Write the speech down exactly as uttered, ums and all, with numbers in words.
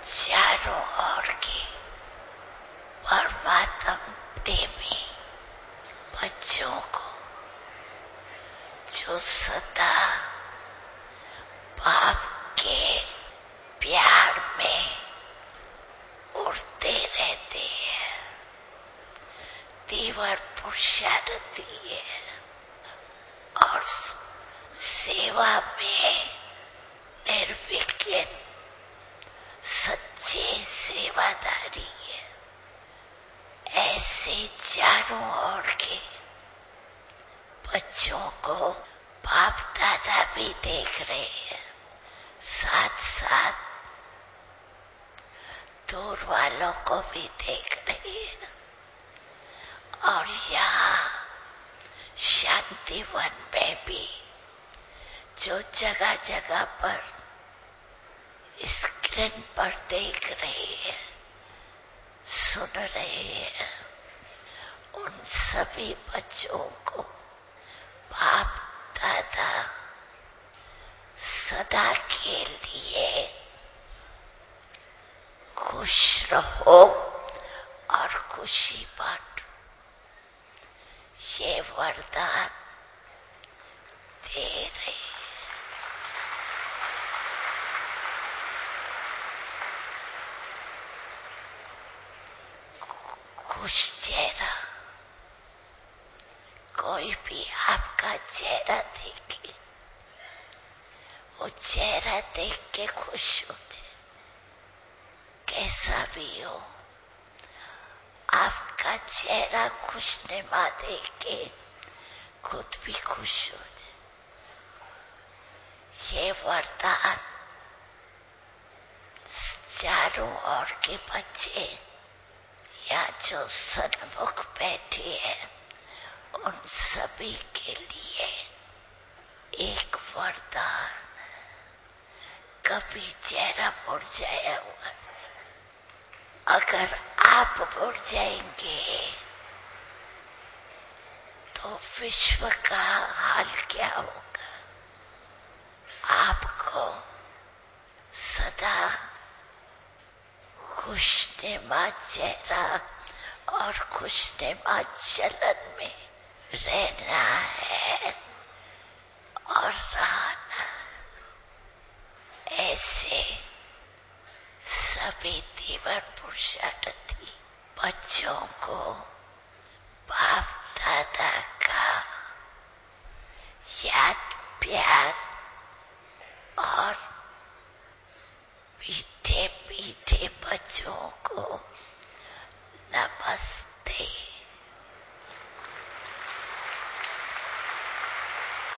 चारों ओर के परमात्मा प्रेमी बच्चों को जो सदा बाप के प्यार में उड़ते रहते हैं, तीव्र पुरुषार्थ है और सेवा में निर्विघ्न सच्चे सेवादारी है, ऐसे चारों ओर के बच्चों को बाप दादा भी देख रहे हैं, साथ साथ दूर वालों को भी देख रहे हैं। और यहाँ शांतिवन में भी जो जगह जगह पर स्क्रीन पर देख रहे हैं, सुन रहे हैं, उन सभी बच्चों को बाप दादा सदा के लिए खुश रहो और खुशी बांटो, ये वरदान दे रहे। खुश चेहरा, कोई भी आपका चेहरा देखे, वो चेहरा देख के खुश हो जाए, कैसा भी हो। आपका चेहरा खुशनुमा देख के खुद भी खुश हो जाए। ये वरदान चारों ओर के बच्चे या जो सन्मुख बैठे हैं, उन सभी के लिए एक वरदान। कभी चेहरा मुरझाया हुआ, अगर आप मुड़ जाएंगे तो विश्व का हाल क्या होगा। आपको सदा खुशनुमा चेहरा और खुशनुमा चलन में रहना है और रहना। ऐसे सभी तीव्र पुरुषार्थी बच्चों को बाप दादा का याद प्यार और मीठे मीठे बच्चों को